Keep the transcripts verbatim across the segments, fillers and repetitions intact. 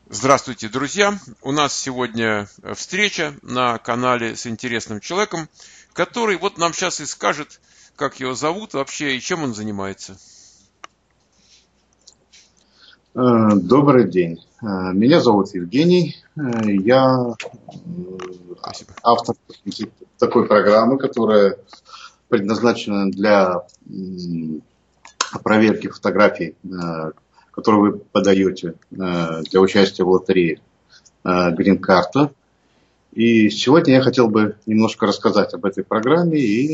Здравствуйте, друзья! У нас сегодня встреча на канале с интересным человеком, который вот нам сейчас и скажет, как его зовут вообще и чем он занимается. Добрый день. Меня зовут Евгений. Я Спасибо. автор такой программы, которая предназначена для проверки фотографий, которые вы подаете для участия в лотерее Green Card. И сегодня я хотел бы немножко рассказать об этой программе и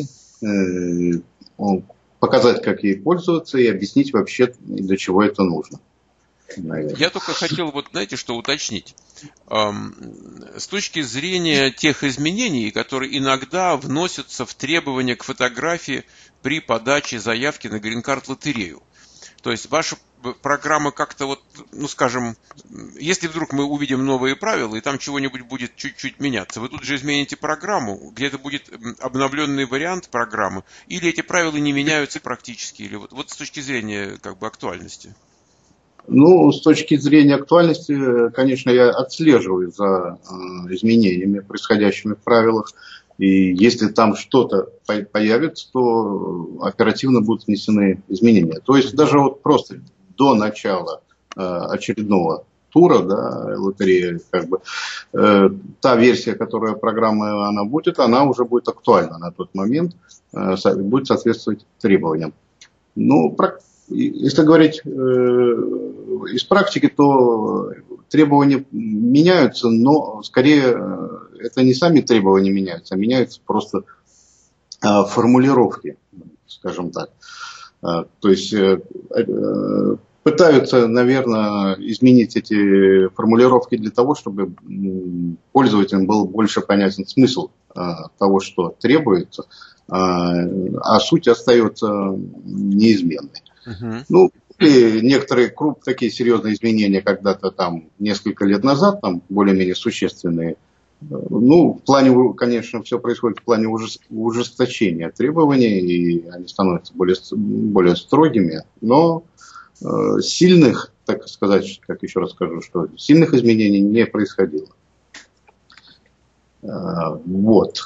показать, как ей пользоваться, и объяснить вообще, для чего это нужно. Наверное. Я только хотел, вот знаете, что уточнить. Эм, с точки зрения тех изменений, которые иногда вносятся в требования к фотографии при подаче заявки на Green Card лотерею. То есть ваша программа как-то вот, ну скажем, если вдруг мы увидим новые правила, и там чего-нибудь будет чуть-чуть меняться, вы тут же измените программу, где-то будет обновленный вариант программы, или эти правила не меняются практически, или вот, вот с точки зрения как бы актуальности. Ну, с точки зрения актуальности, конечно, я отслеживаю за изменениями, происходящими в правилах. И если там что-то появится, то оперативно будут внесены изменения. То есть даже вот просто до начала очередного тура, да, лотереи, как бы, э, та версия, которая программы она будет, она уже будет актуальна на тот момент, э, будет соответствовать требованиям. Ну, если говорить э, из практики, то требования меняются, но скорее это не сами требования меняются, а меняются просто э, формулировки, скажем так. Э, то есть э, э, пытаются, наверное, изменить эти формулировки для того, чтобы пользователям был больше понятен смысл э, того, что требуется, э, а суть остается неизменной. Uh-huh. Ну, и некоторые круп, такие серьезные изменения когда-то там несколько лет назад, там более-менее существенные. Ну, в плане, конечно, все происходит в плане ужесточения требований, и они становятся более, более строгими, но э, сильных, так сказать, как еще раз скажу, что сильных изменений не происходило. Э, вот.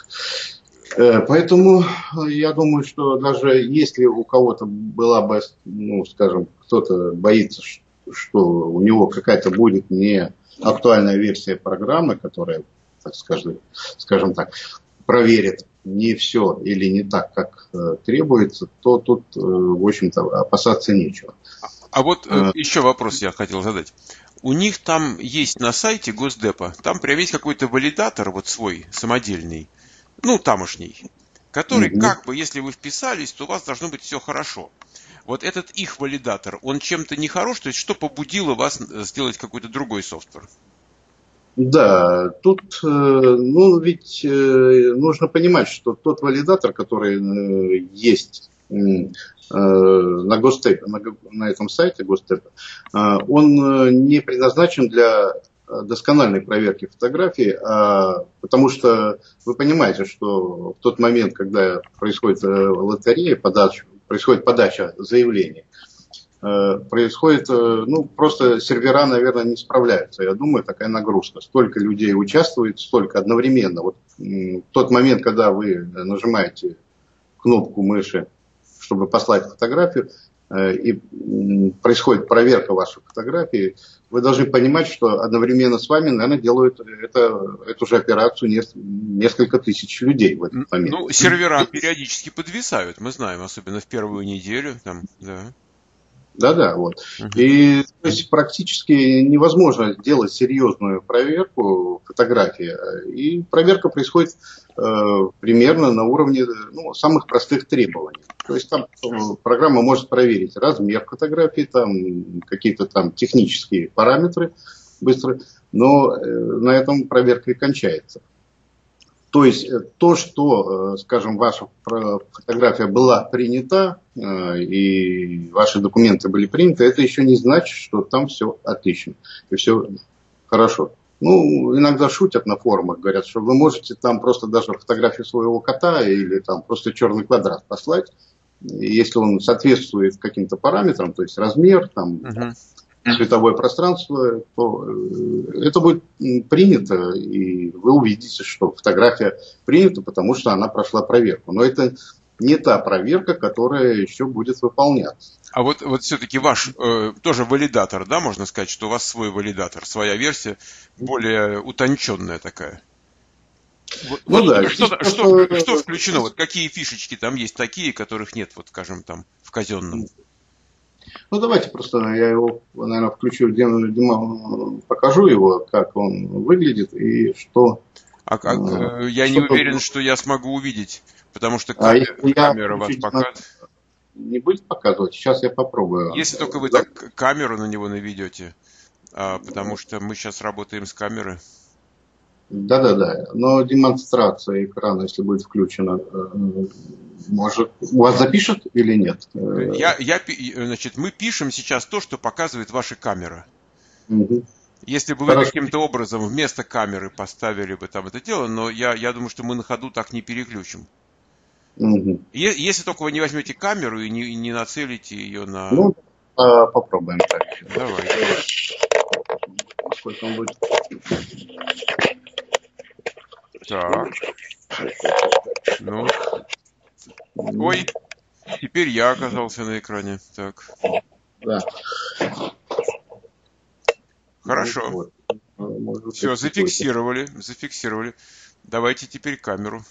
Поэтому я думаю, что даже если у кого-то была бы, ну, скажем, кто-то боится, что у него какая-то будет не актуальная версия программы, которая, так скажем, скажем так, проверит не все или не так, как требуется, то тут, в общем-то, опасаться нечего. А вот а... еще вопрос я хотел задать. У них там есть на сайте Госдепа, там прям есть какой-то валидатор вот свой, самодельный, ну, тамошний, который, mm-hmm. как бы, если вы вписались, то у вас должно быть все хорошо. Вот этот их валидатор, он чем-то не хорош, то есть что побудило вас сделать какой-то другой софтвер? Да, тут, ну, ведь нужно понимать, что тот валидатор, который есть на Госдепе, на, на этом сайте Госдепа, он не предназначен для доскональной проверки фотографий, а, потому что вы понимаете, что в тот момент, когда происходит лотерея, подача, происходит подача заявлений, происходит, ну, просто сервера, наверное, не справляются. Я думаю, такая нагрузка. Столько людей участвует, столько одновременно. Вот в тот момент, когда вы нажимаете кнопку мыши, чтобы послать фотографию, и происходит проверка вашей фотографии, вы должны понимать, что одновременно с вами, наверное, делают это, эту же операцию несколько тысяч людей в этот момент. Ну, сервера периодически подвисают, мы знаем, особенно в первую неделю. Там, да. Да-да, вот. Uh-huh. И то есть практически невозможно сделать серьезную проверку фотографии. И проверка происходит э, примерно на уровне, ну, самых простых требований. То есть там программа может проверить размер фотографии, там какие-то там технические параметры быстро, но э, на этом проверка и кончается. То есть то, что, скажем, ваша фотография была принята и ваши документы были приняты, это еще не значит, что там все отлично и все хорошо. Ну, иногда шутят на форумах, говорят, что вы можете там просто даже фотографию своего кота или там просто черный квадрат послать, если он соответствует каким-то параметрам, то есть размер, там, uh-huh. световое пространство, то это будет принято, и вы увидите, что фотография принята, потому что она прошла проверку. Но это не та проверка, которая еще будет выполняться. А вот, вот все-таки ваш э, тоже валидатор, да, можно сказать, что у вас свой валидатор, своя версия, более утонченная такая. Вот, ну вот да. Что, что, что, что включено? Вот какие фишечки там есть такие, которых нет, вот скажем, там в казенном? Ну давайте просто я его, наверное, включу, покажу его, как он выглядит и что. А, а, я что не уверен, тут... что я смогу увидеть, потому что а камера, камера вас показывает. Не будет показывать, сейчас я попробую. Если только вы да? так камеру на него наведете, а, потому что мы сейчас работаем с камеры. Да-да-да, но демонстрация экрана, если будет включена, может, у вас запишет или нет? Я, я, значит, мы пишем сейчас то, что показывает ваша камера. Угу. Если бы вы Хорошо. каким-то образом вместо камеры поставили бы там это дело, но я, я думаю, что мы на ходу так не переключим. Угу. Если только вы не возьмете камеру и не, не нацелите ее на... Ну, попробуем так. Давай. Сколько он будет? Так. Ну. Ой, теперь я оказался на экране. Так. Да. Хорошо. Может, все, зафиксировали, зафиксировали. Давайте теперь камеру.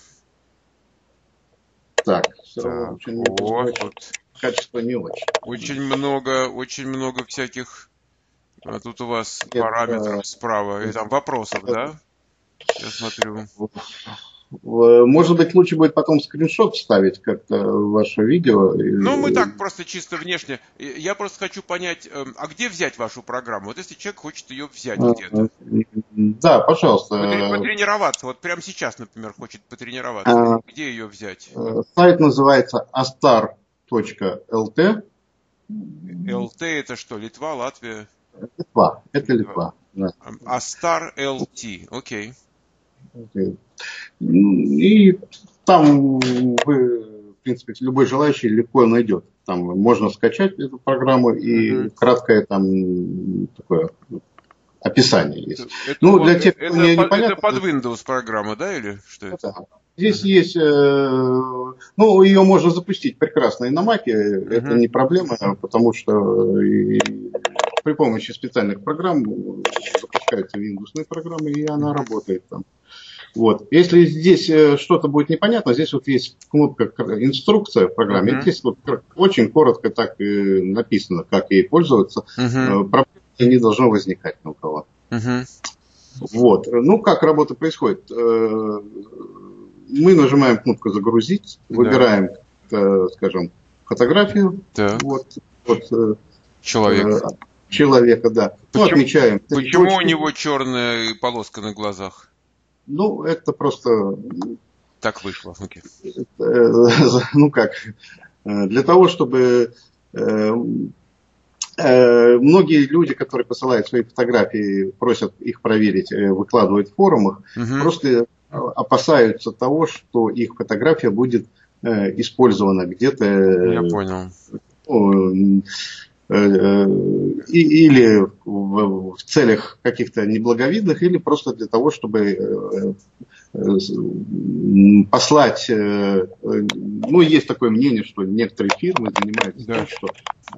Так, все так, равно очень о, тут качество не очень. Очень много, очень много всяких. А тут у вас Нет, параметров а... справа. И там вопросов, это... да? Я смотрю. Может быть, лучше будет потом скриншот вставить как-то в ваше видео. Ну, мы так просто чисто внешне. Я просто хочу понять, а где взять вашу программу? Вот если человек хочет ее взять а, где-то. Да, пожалуйста. Потренироваться. Вот прямо сейчас, например, хочет потренироваться. А, где ее взять? Сайт называется astar точка эл ти. эл ти это что? Литва, Латвия? Литва. Это Литва. Да. astar точка эл ти. Окей. Okay. И там вы, в принципе, любой желающий легко найдет. Там можно скачать эту программу и uh-huh. краткое там такое описание есть. Это, ну, для тех, это, кто не, под, непонятно, это под Windows программа, да, или что это? Да. Здесь uh-huh. есть, э, ну, ее можно запустить прекрасно и на Mac, uh-huh. это не проблема, потому что и, при помощи специальных программ запускаются Windows программы, и она uh-huh. работает там. Вот. Если здесь что-то будет непонятно, здесь вот есть кнопка инструкция в программе. Uh-huh. Здесь вот очень коротко так и написано, как ей пользоваться. Uh-huh. Проблем не должно возникать ни у кого. Uh-huh. Вот. Ну, как работа происходит? Мы нажимаем кнопку «Загрузить», выбираем, uh-huh. скажем, фотографию. Uh-huh. Вот, вот, Человек. Человека, да. Почему, ну, отмечаем. Почему точки. У него черная полоска на глазах? Ну, это просто... Так вышло. Okay. Ну как, для того, чтобы... Многие люди, которые посылают свои фотографии, просят их проверить, выкладывают в форумах, uh-huh. просто опасаются того, что их фотография будет использована где-то... Я понял. Ну, или в целях каких-то неблаговидных, или просто для того, чтобы послать, ну, есть такое мнение, что некоторые фирмы занимаются да. тем, что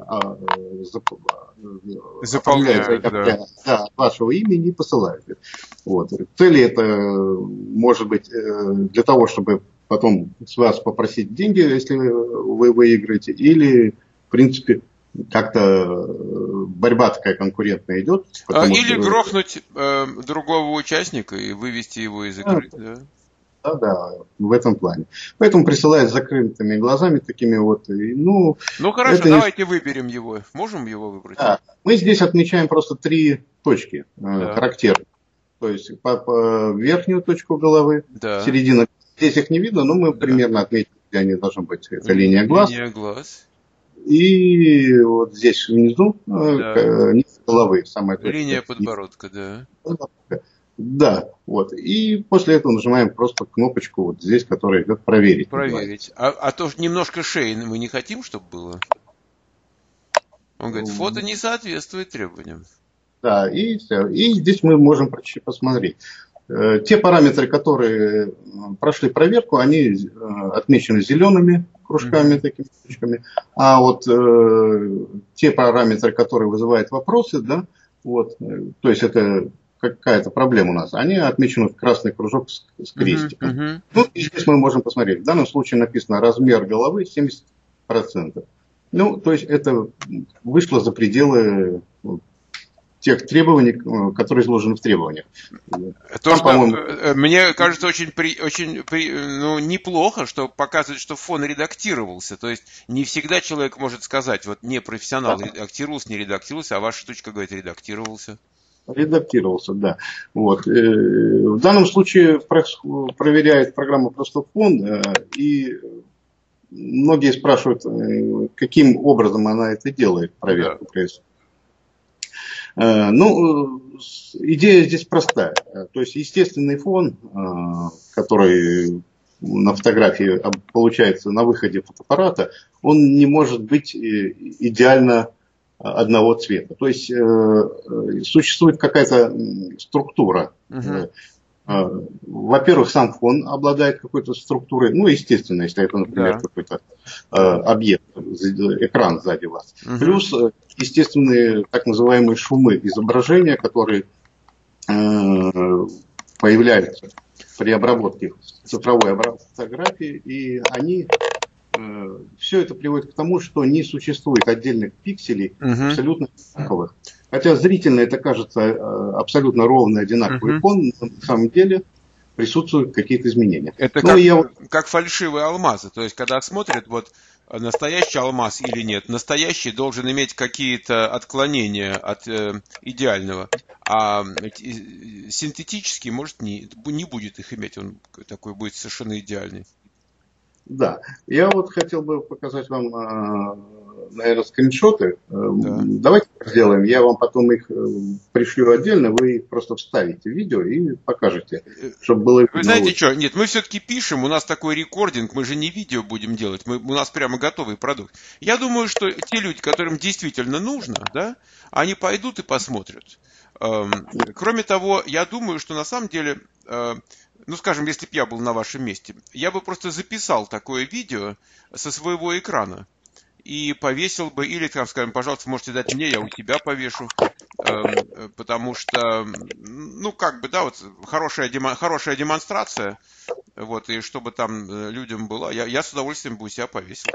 заполняют да. Да, вашего имени и посылают. Вот. Цели это может быть для того, чтобы потом с вас попросить деньги, если вы выиграете, или, в принципе, как-то борьба такая конкурентная идет. Или что... грохнуть э, другого участника и вывести его из игры. Да, да, да, в этом плане. Поэтому присылают с закрытыми глазами такими вот. И, ну, ну хорошо, давайте не... выберем его. Можем его выбрать? Да. Мы здесь отмечаем просто три точки да. характерные. То есть по, по верхнюю точку головы, да. середина. Здесь их не видно, но мы да. примерно отметим, где они должны быть. Это линия глаз. Линия глаз. И вот здесь внизу, да. низ головы. Самая линия подбородка, да. Да, вот. И после этого нажимаем просто кнопочку вот здесь, которая идет проверить. Проверить. А, а то немножко шеи мы не хотим, чтобы было? Он говорит, фото не соответствует требованиям. Да, и, и здесь мы можем посмотреть. Те параметры, которые прошли проверку, они отмечены зелеными кружками, mm-hmm. такими кружками. А вот э, те параметры, которые вызывают вопросы, да, вот, то есть это какая-то проблема у нас, они отмечены в красный кружок с, с крестиком. Mm-hmm. Ну, и здесь мы можем посмотреть. В данном случае написано размер головы семьдесят процентов. Ну, то есть это вышло за пределы тех требований, которые изложены в требованиях. То, Там, что, мне кажется, очень, при, очень при, ну, неплохо, что показывает, что фон редактировался. То есть не всегда человек может сказать, вот не профессионал да. редактировался, не редактировался, а ваша штучка говорит, редактировался. Редактировался, да. Вот. В данном случае проверяет программа просто фон, и многие спрашивают, каким образом она это делает, проверку да. происходит. Ну, идея здесь простая. То есть естественный фон, который на фотографии получается на выходе фотоаппарата, он не может быть идеально одного цвета. То есть существует какая-то структура. Uh-huh. Во-первых, сам фон обладает какой-то структурой, ну, естественно, если это, например, да. какой-то э, объект, экран сзади вас. Угу. Плюс естественные так называемые шумы изображения, которые э, появляются при обработке цифровой обработки фотографии, и они, э, все это приводит к тому, что не существует отдельных пикселей угу. абсолютно одинаковых. Хотя зрительно это кажется абсолютно ровный, одинаковый uh-huh. фон, но на самом деле присутствуют какие-то изменения. Это ну, как, я... как фальшивые алмазы. То есть, когда смотрят, вот настоящий алмаз или нет, настоящий должен иметь какие-то отклонения от э, идеального, а э, синтетический, может, не, не будет их иметь, он такой будет совершенно идеальный. Да, я вот хотел бы показать вам, наверное, скриншоты. Да. Давайте сделаем, я вам потом их пришлю отдельно, вы их просто вставите в видео и покажете, чтобы было видно. Вы знаете лучше. что, нет, мы все-таки пишем, у нас такой рекординг, мы же не видео будем делать, мы, у нас прямо готовый продукт. Я думаю, что те люди, которым действительно нужно, да, они пойдут и посмотрят. Кроме того, я думаю, что на самом деле... Ну, скажем, если бы я был на вашем месте, я бы просто записал такое видео со своего экрана и повесил бы, или, там, скажем, пожалуйста, можете дать мне, я у тебя повешу, э, потому что, ну, как бы, да, вот хорошая, демо, хорошая демонстрация, вот, и чтобы там людям было, я, я с удовольствием бы у себя повесил.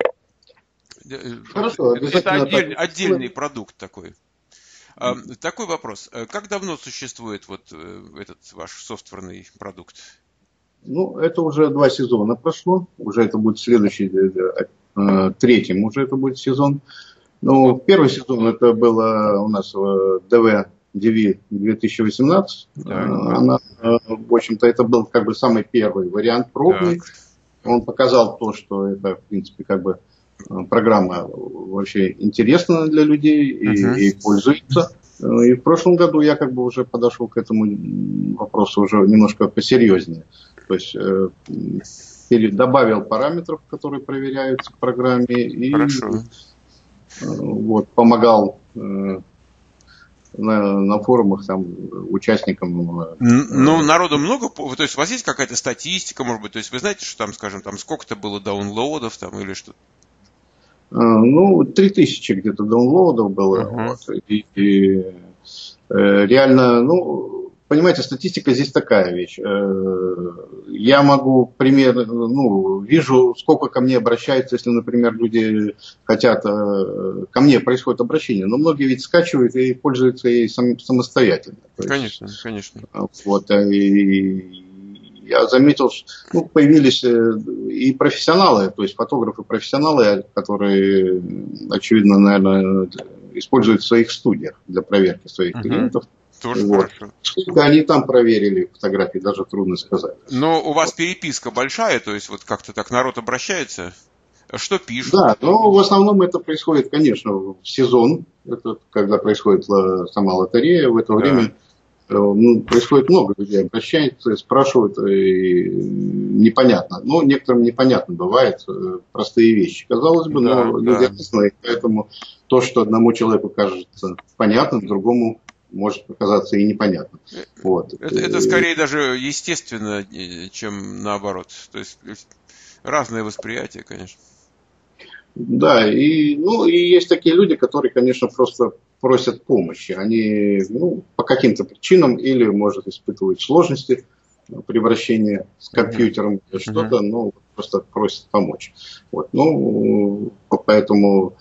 Хорошо, это это отдель, отдельный продукт такой. Такой вопрос. Как давно существует вот этот ваш софтверный продукт? Ну, это уже два сезона прошло. Уже это будет следующий, третьим уже это будет сезон. Ну, первый сезон это было у нас в ди ви ди ви две тысячи восемнадцать. Так. Она, в общем-то, это был как бы самый первый вариант пробный. Так. Он показал то, что это, в принципе, как бы программа вообще интересна для людей и, uh-huh. и пользуется. И в прошлом году я как бы уже подошел к этому вопросу уже немножко посерьезнее. То есть э, добавил параметров, которые проверяются в программе, и э, вот, помогал э, на, на форумах там, участникам. Э, ну, народу много, то есть у вас есть какая-то статистика, может быть, то есть вы знаете, что там, скажем, там сколько-то было даунлоудов там или что-то? Ну, три тысячи где-то даунлоудов было. Uh-huh. Вот, и, и, э, реально, ну, понимаете, статистика здесь такая вещь. Э, я могу примерно, ну, вижу, сколько ко мне обращаются, если, например, люди хотят, э, ко мне происходит обращение, но многие ведь скачивают и пользуются ей сам, самостоятельно. То конечно, есть, конечно. Вот, и я заметил, что ну, появились и профессионалы, то есть фотографы-профессионалы, которые, очевидно, наверное, используют в своих студиях для проверки своих uh-huh. клиентов. Тоже вот. хорошо. Сколько они там проверили фотографии, даже трудно сказать. Но у вас переписка большая, то есть вот как-то так народ обращается? Что пишут? Да, но в основном это происходит, конечно, в сезон, это когда происходит сама лотерея, в это да. время ну, происходит много людей, обращаются, спрашивают, и непонятно. Ну, некоторым непонятно бывает простые вещи. Казалось бы, Да, но люди да. разные, поэтому то, что одному человеку кажется понятным, другому может показаться и непонятным. Вот. Это, это скорее даже естественно, чем наоборот. То есть разное восприятие, конечно. Да, и, ну, и есть такие люди, которые, конечно, просто просят помощи. Они, ну, по каким-то причинам или, может, испытывают сложности при обращении с компьютером или uh-huh. что-то, но просто просят помочь. Вот. Ну, поэтому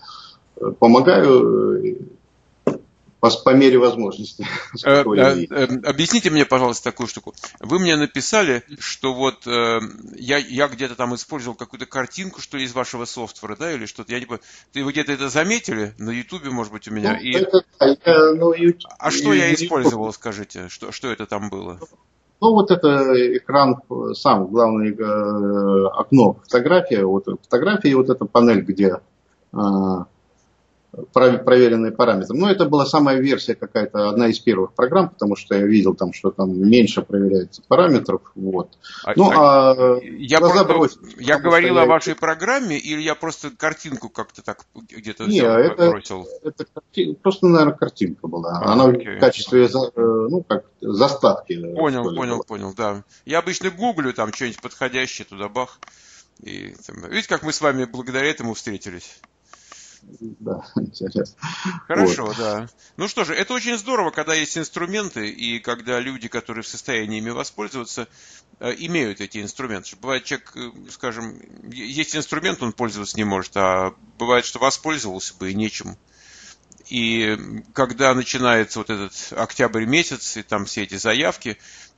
помогаю по, по мере возможности. Э, э, э, объясните мне, пожалуйста, такую штуку. Вы мне написали, что вот э, я, я где-то там использовал какую-то картинку, что ли, из вашего софтвера, да, или что-то. Я не понимаю. Вы где-то это заметили на Ютубе, может быть, у меня? Ну, и... это, я, ну, YouTube, а что я использовал, скажите? Что, что это там было? Ну, вот это экран, сам, главное, э, окно фотография, вот фотография и вот эта панель, где э, проверенные параметры. Но это была самая версия какая-то, одна из первых программ, потому что я видел там, что там меньше проверяется параметров. Вот. А, ну, а я просто, бросить, я говорил о вашей программе, или я просто картинку как-то так где-то бросил? Это, это просто, наверное, картинка была. А, Она окей. в качестве, ну, как заставки. Понял, понял, была. понял, да. Я обычно гуглю там что-нибудь подходящее, туда бах. И, там, видите, как мы с вами благодаря этому встретились? Да, интересно. Хорошо, вот. да. Ну что же, это очень здорово, когда есть инструменты, и когда люди, которые в состоянии ими воспользоваться, имеют эти инструменты. Бывает, человек, скажем, есть инструмент, он пользоваться не может, а бывает, что воспользовался бы и нечем. И когда начинается вот этот октябрь месяц, и там все эти заявки,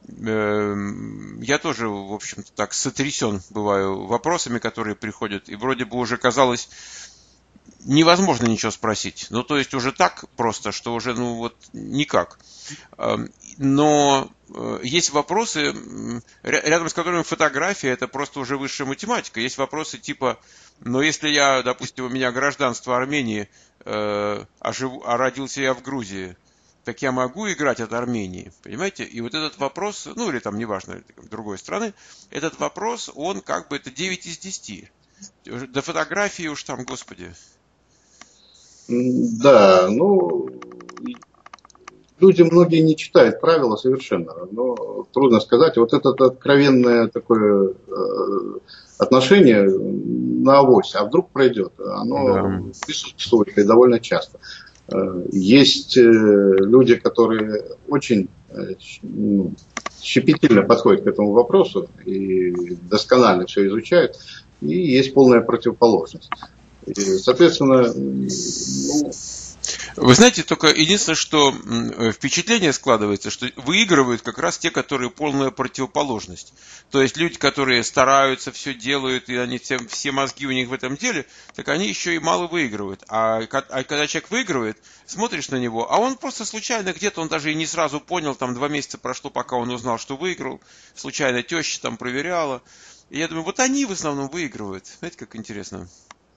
я тоже, в общем-то, так сотрясен бываю вопросами, которые приходят, и вроде бы уже казалось... невозможно ничего спросить. Ну, то есть уже так просто, что уже, ну, вот никак. Но есть вопросы, рядом с которыми фотография, это просто уже высшая математика. Есть вопросы типа, но если я, допустим, у меня гражданство Армении, а, живу, а родился я в Грузии, так я могу играть от Армении, понимаете? И вот этот вопрос, ну, или там, неважно, другой страны, этот вопрос, он как бы, это девять из десяти. До фотографии уж там, господи. Да, ну, люди многие не читают правила совершенно, но трудно сказать. Вот это откровенное такое э, отношение на авось, а вдруг пройдет, оно да. присутствует и довольно часто. Есть люди, которые очень ну, щепетильно подходят к этому вопросу и досконально все изучают, и есть полная противоположность. И, соответственно, ну... Вы знаете, только единственное, что впечатление складывается, что выигрывают как раз те, которые полная противоположность. То есть люди, которые стараются, все делают, и они все, все мозги у них в этом деле, так они еще и мало выигрывают. А, а когда человек выигрывает, смотришь на него, а он просто случайно где-то, он даже и не сразу понял, там два месяца прошло, пока он узнал, что выиграл, случайно теща там проверяла. И я думаю, вот они в основном выигрывают. Знаете, как интересно.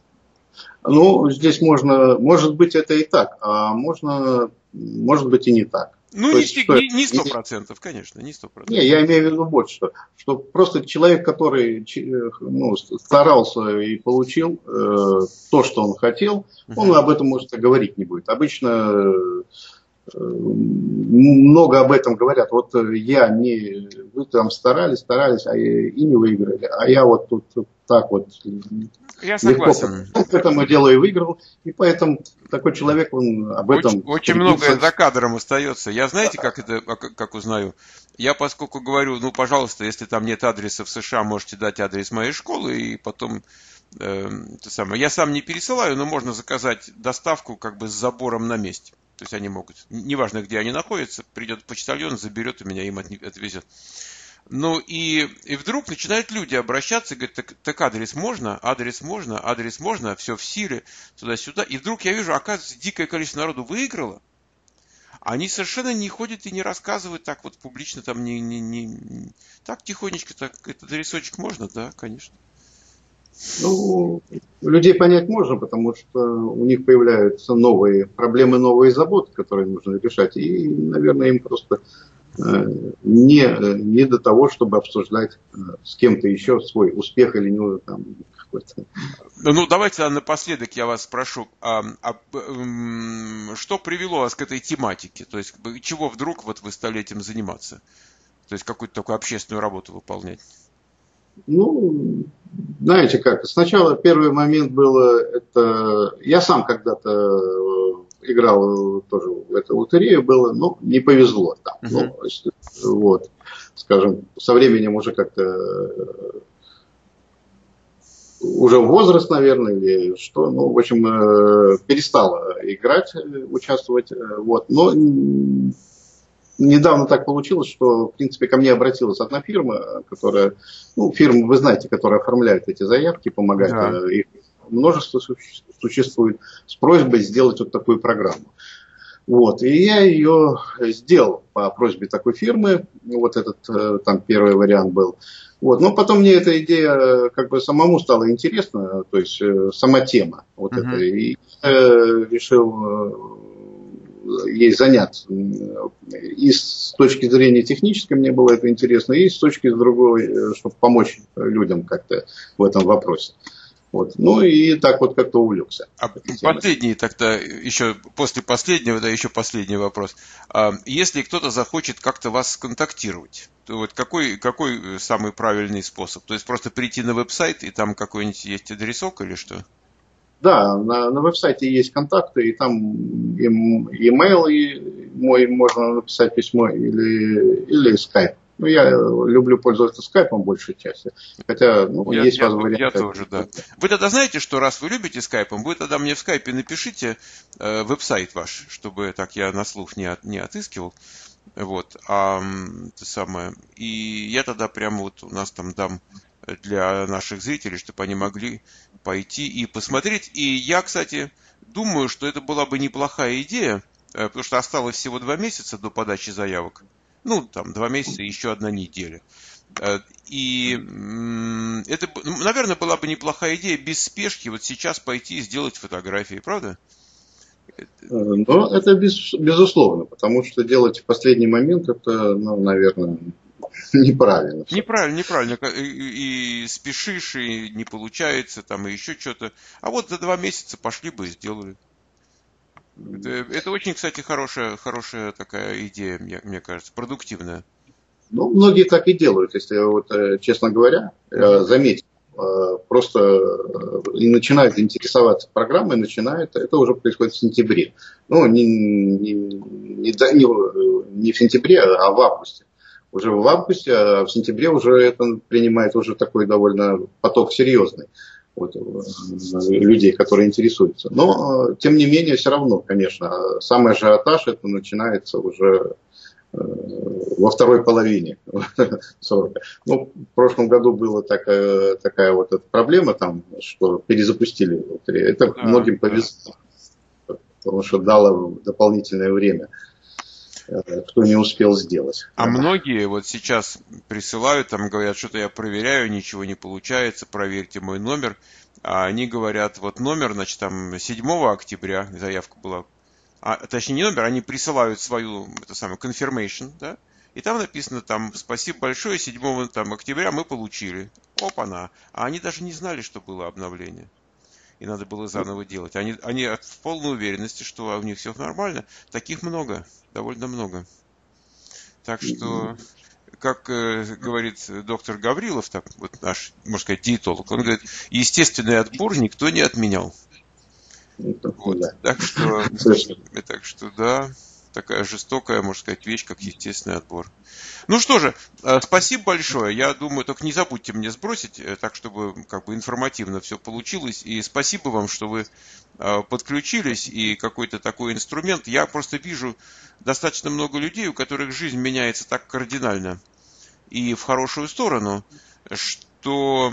Ну, здесь можно, может быть, это и так, а можно, может быть, и не так. Ну, То не, есть, что не сто процентов, конечно, не сто процентов. Не, я имею в виду вот что, что просто человек, который ну, старался и получил э, то, что он хотел, он uh-huh. об этом, может, и говорить не будет. Обычно э, много об этом говорят. Вот я не, вы там старались, старались, а и не выиграли, а я вот тут так вот... Я согласен. Легко к этому делу и выиграл, и поэтому такой человек, он об этом... Очень, очень многое за кадром остается. Я знаете, как это, как узнаю? Я поскольку говорю, ну, пожалуйста, если там нет адреса в США, можете дать адрес моей школы, и потом... Э, то самое. Я сам не пересылаю, но можно заказать доставку как бы с забором на месте. То есть они могут, неважно, где они находятся, придет почтальон, заберет у меня, им отвезет. Ну и, и вдруг начинают люди обращаться и говорят, так, так адрес можно, адрес можно, адрес можно, все в силе, туда-сюда. И вдруг я вижу, оказывается, дикое количество народу выиграло. Они совершенно не ходят и не рассказывают так вот публично, там не, не, не так тихонечко, так этот адресочек можно, да, конечно. Ну, людей понять можно, потому что у них появляются новые проблемы, новые заботы, которые нужно решать. И, наверное, им просто не, не до того, чтобы обсуждать с кем-то еще свой успех или не там, какой-то. Ну, давайте напоследок я вас спрошу, а, а, что привело вас к этой тематике? То есть, чего вдруг вот вы стали этим заниматься? То есть, какую-то такую общественную работу выполнять? Ну, знаете как, сначала первый момент был, это, я сам когда-то играл тоже в эту лотерею, было, но не повезло там. Uh-huh. Ну, вот, скажем, со временем уже как-то уже возраст, наверное, или что, ну, в общем, перестал играть, участвовать, вот, но недавно так получилось, что, в принципе, ко мне обратилась одна фирма, которая, ну, фирма, вы знаете, которая оформляет эти заявки, помогает, да. Их множество существует, с просьбой сделать вот такую программу. Вот, и я ее сделал по просьбе такой фирмы, вот этот там первый вариант был. Вот, но потом мне эта идея как бы самому стала интересна, то есть сама тема вот uh-huh. эта, и я решил ей заняться. И с точки зрения технической мне было это интересно, и с точки другой, чтобы помочь людям как-то в этом вопросе. Вот. Ну и так вот как-то увлекся. А последний, тогда еще после последнего, да, еще последний вопрос. А если кто-то захочет как-то вас сконтактировать, то вот какой, какой самый правильный способ? То есть просто прийти на веб-сайт и там какой-нибудь есть адресок или что? Да, на, на веб-сайте есть контакты, и там e-mail и мой, можно написать письмо, или, или Skype. Ну, я люблю пользоваться скайпом большей части. Хотя, ну, я, есть я, варианты. Я тоже, да. Вы тогда знаете, что раз вы любите скайпом, вы тогда мне в скайпе напишите э, веб-сайт ваш, чтобы так я на слух не, от, не отыскивал. Вот. А это самое. И я тогда прямо вот у нас там дам для наших зрителей, чтобы они могли пойти и посмотреть. И я, кстати, думаю, что это была бы неплохая идея, потому что осталось всего два месяца до подачи заявок. Ну, там, два месяца и еще одна неделя. И это, наверное, была бы неплохая идея без спешки вот сейчас пойти и сделать фотографии, правда? Ну, это без, безусловно, потому что делать в последний момент, это, ну, наверное, неправильно. Неправильно, неправильно. И, и спешишь, и не получается, там, и еще что-то. А вот за два месяца пошли бы и сделали. Это, это очень, кстати, хорошая, хорошая такая идея, мне, мне кажется, продуктивная. Ну, многие так и делают, если, вот, честно говоря, mm-hmm. заметить. Просто и начинают интересоваться программой, начинают, это уже происходит в сентябре. Ну, не, не, не, не, не в сентябре, а в августе. Уже в августе, а в сентябре уже это принимает уже такой довольно поток серьезный. Вот, людей, которые интересуются. Но, тем не менее, все равно, конечно, самый ажиотаж это начинается уже во второй половине срока. Ну, в прошлом году была такая, такая вот эта проблема, там, что перезапустили лотерею. Это да, многим повезло, да. Потому что дало дополнительное время, кто не успел сделать. А да. Многие вот сейчас присылают, там говорят, что-то я проверяю, ничего не получается, проверьте мой номер. А они говорят, вот номер, значит, там седьмого октября заявка была. А, точнее, не номер, они присылают свою, это самое, confirmation, да, и там написано, там, спасибо большое, седьмого там, октября мы получили. Опа-на. А они даже не знали, что было обновление. И надо было заново делать. Они, они в полной уверенности, что у них все нормально. Таких много, довольно много. Так что, как э, говорит доктор Гаврилов, так, вот наш, можно сказать, диетолог, он говорит, естественный отбор никто не отменял. Вот. Да. Так что, так что, да, такая жестокая, можно сказать, вещь, как естественный отбор. Ну что же, спасибо большое. Я думаю, только не забудьте мне сбросить, так чтобы как бы информативно все получилось. И спасибо вам, что вы подключились и какой-то такой инструмент. Я просто вижу достаточно много людей, у которых жизнь меняется так кардинально и в хорошую сторону, что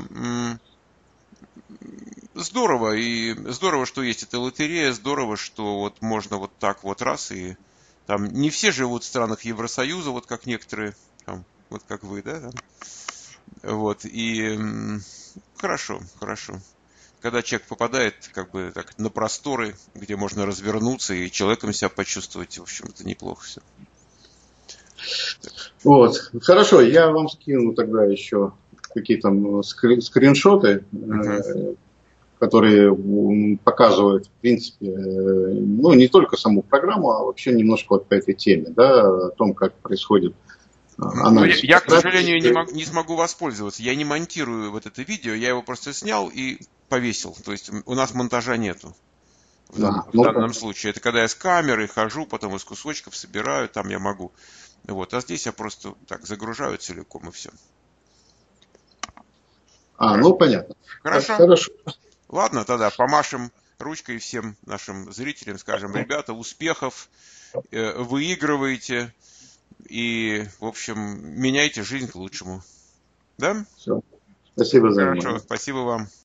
здорово, и здорово, что есть эта лотерея, здорово, что вот можно вот так вот раз, и там не все живут в странах Евросоюза, вот как некоторые, там, вот как вы, да, там. Вот, и хорошо, хорошо. Когда человек попадает как бы так на просторы, где можно развернуться и человеком себя почувствовать, в общем, это неплохо все. Так Вот. Хорошо, я вам скину тогда еще какие-то скрин- скриншоты, Угу. э, которые м, показывают, в принципе, э, ну, не только саму программу, а вообще немножко вот по этой теме, да, о том, как происходит э, Ну, я, анализ я, к сожалению, не, фотографий. мог- не смогу воспользоваться. Я не монтирую вот это видео, я его просто снял и повесил. То есть у нас монтажа нету в, дан- А, в ну, данном понятно. случае. Это когда я с камерой хожу, потом из кусочков собираю, там я могу. Вот. А здесь я просто так загружаю целиком и все. А, ну, понятно. Хорошо. Хорошо. Ладно, тогда помашем ручкой всем нашим зрителям, скажем, ребята, успехов, э, выигрывайте и, в общем, меняйте жизнь к лучшему. Да? Все. Спасибо за Хорошо, внимание. спасибо вам.